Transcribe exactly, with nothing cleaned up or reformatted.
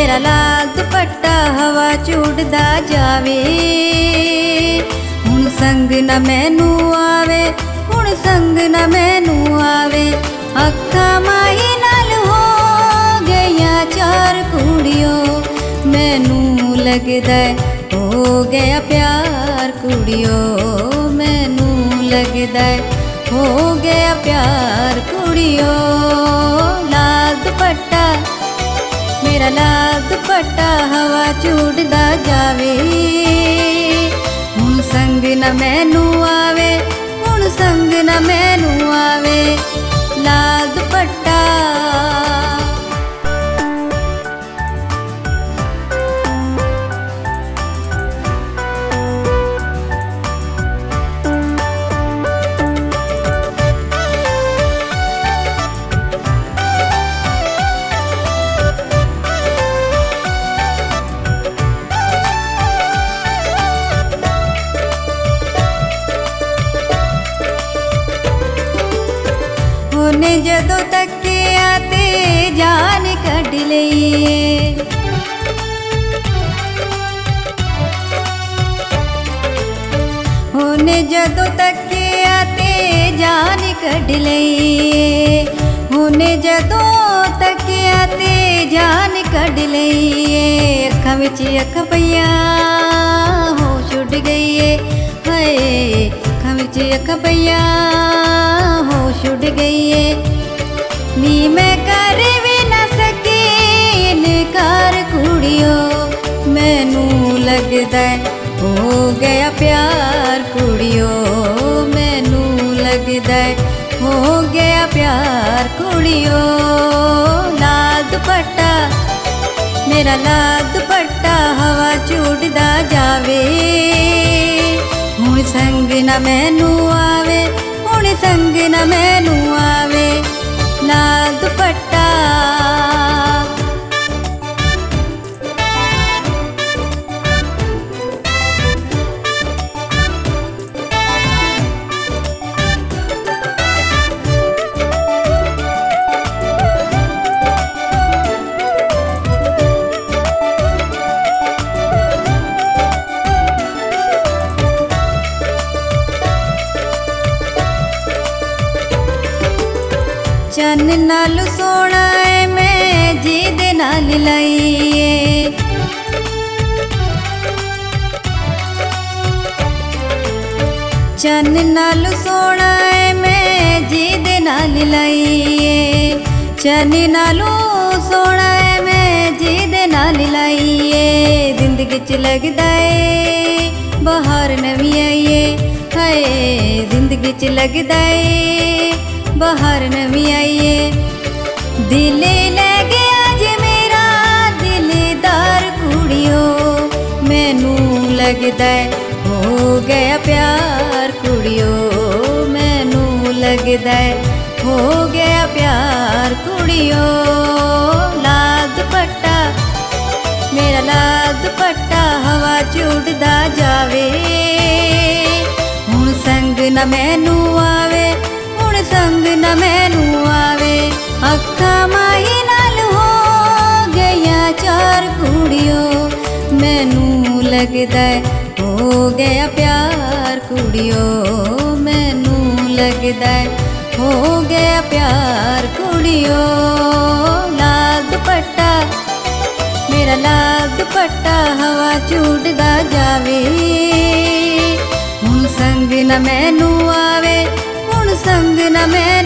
मेरा लाल दुपट्टा हवा च उड़दा जावे। हुण संग न मैनू आवे, हुण संग न मैनू आवे। अक्खां माही नाल हो गईयां चार कुड़ियों, मैनू लगदा हो गया प्यार कुड़ियों, मैनू लगदा हो गया प्यार कुड़ियों। लाल दुपट्टा मेरा लाल दुपट्टा हवा च उड़दा जावे। हुण संग न मैनू आवे, हुण संग न मैनू आवे। लाल दुपट्टा ने जदों तकिया ते जान कढ लई, होने जदों तकिया ते जान कढ लई, होने जदों तकिया ते जान कढ लई। अखां विच अखां पईयां होश उड़ गई है, हाय अखां विच अखां पईयां होश उड़ गई है। नी मैं कर भी ना सकी इनकार कुड़ियों, मैनू लगदा हो गया प्यार कुड़ियों, मैनू लगदा हो गया प्यार कुड़ियों। लाल दुपट्टा मेरा लाल दुपट्टा हवा च उड़दा जावे। हुण संग न मैनू आवे, हुण संग न मैनू आवे। लाल दुपट्टा चन्न नाल सोना है मैं जीदे नाल लाईए। चन्न नाल सोना है मैं जीदे नाल लाईए। चन्न नालों सोना है मैं जीदे नाल लाईए। जिंदगी च लगदा है बहार नवी आईए, हाय जिंदगी च लगदा है बहार नवी आईए। दिल ले गया जे मेरा दिलदार कुड़ियों, मैनू लगदा हो गया प्यार कुड़ियों, मैनू लगदा हो गया प्यार कुड़ियों। लाल दुपट्टा मेरा लाल दुपट्टा हवा च उड़दा जावे। हुण संग न मैनू आवे, हुण संग न मैनू आवे। अखां माही नाल हो गईयां चार कुड़ियों, मैनू लगदा हो गया प्यार कुड़ियों, मैनू लगदा हो गया प्यार कुड़ियों। लाल दुपट्टा मेरा लाल दुपट्टा हवा च उड़दा जावे। हुण संग न मैनू आवे, हुण संग न मैं